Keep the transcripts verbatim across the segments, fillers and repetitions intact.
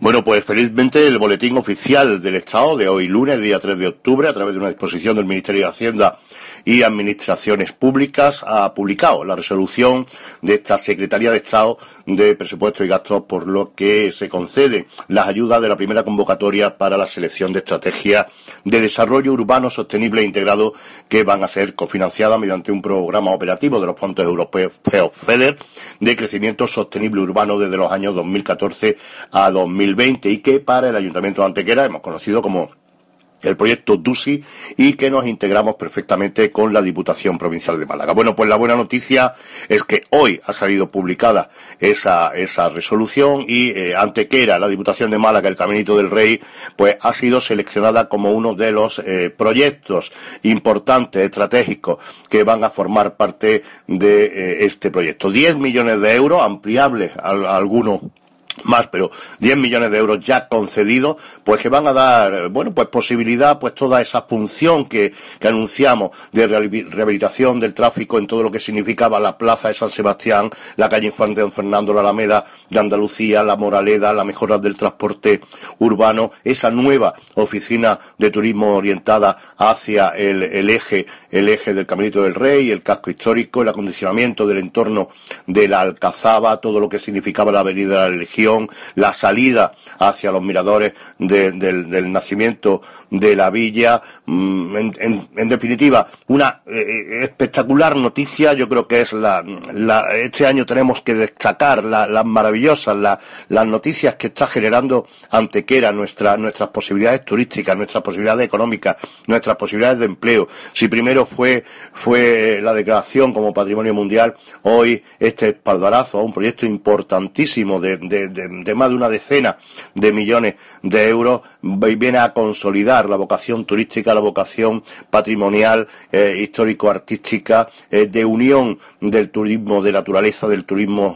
Bueno, pues felizmente el Boletín Oficial del Estado de hoy lunes, día tres de octubre, a través de una disposición del Ministerio de Hacienda y Administraciones Públicas, ha publicado la resolución de esta Secretaría de Estado de Presupuestos y Gastos, por lo que se conceden las ayudas de la primera convocatoria para la selección de estrategias de desarrollo urbano sostenible e integrado que van a ser cofinanciadas mediante un programa operativo de los fondos europeos FEDER de crecimiento sostenible urbano desde los años dos mil catorce a dos mil veinte y que para el Ayuntamiento de Antequera hemos conocido como el proyecto DUSI y que nos integramos perfectamente con la Diputación Provincial de Málaga. Bueno, pues la buena noticia es que hoy ha salido publicada esa esa resolución y eh, Antequera, la Diputación de Málaga, el Caminito del Rey, pues ha sido seleccionada como uno de los eh, proyectos importantes, estratégicos, que van a formar parte de eh, este proyecto. diez millones de euros, ampliables a, a algunos más, pero diez millones de euros ya concedidos, pues que van a dar, bueno, pues posibilidad, pues toda esa función que, que anunciamos de rehabilitación del tráfico en todo lo que significaba la Plaza de San Sebastián, la calle Infante Don Fernando, la Alameda de Andalucía, la Moraleda, la mejora del transporte urbano, esa nueva oficina de turismo orientada hacia el, el eje, el eje del Caminito del Rey, el casco histórico, el acondicionamiento del entorno de la Alcazaba, todo lo que significaba la Avenida de la Legión, la salida hacia los miradores de, del, del nacimiento de la villa, en, en, en definitiva, una eh, espectacular noticia. Yo creo que es la, la este año tenemos que destacar las la maravillosas, la, las noticias que está generando Antequera, nuestra, nuestras posibilidades turísticas, nuestras posibilidades económicas, nuestras posibilidades de empleo. Si primero fue, fue la declaración como Patrimonio Mundial, hoy este espaldarazo a un proyecto importantísimo de, de De, de más de una decena de millones de euros viene a consolidar la vocación turística, la vocación patrimonial, eh, histórico-artística, eh, de unión del turismo de naturaleza, del turismo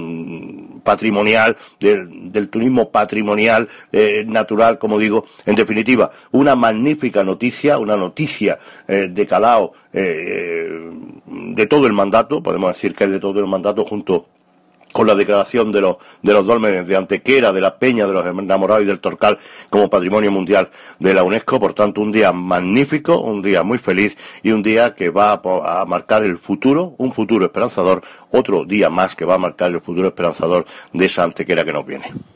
mm, patrimonial, del, del turismo patrimonial eh, natural, como digo. En definitiva, una magnífica noticia, una noticia eh, de calado eh, de todo el mandato, podemos decir que es de todo el mandato, junto con la declaración de los de los dólmenes de Antequera, de la Peña, de los Enamorados y del Torcal como Patrimonio Mundial de la UNESCO. Por tanto, un día magnífico, un día muy feliz y un día que va a, a marcar el futuro, un futuro esperanzador, otro día más que va a marcar el futuro esperanzador de esa Antequera que nos viene.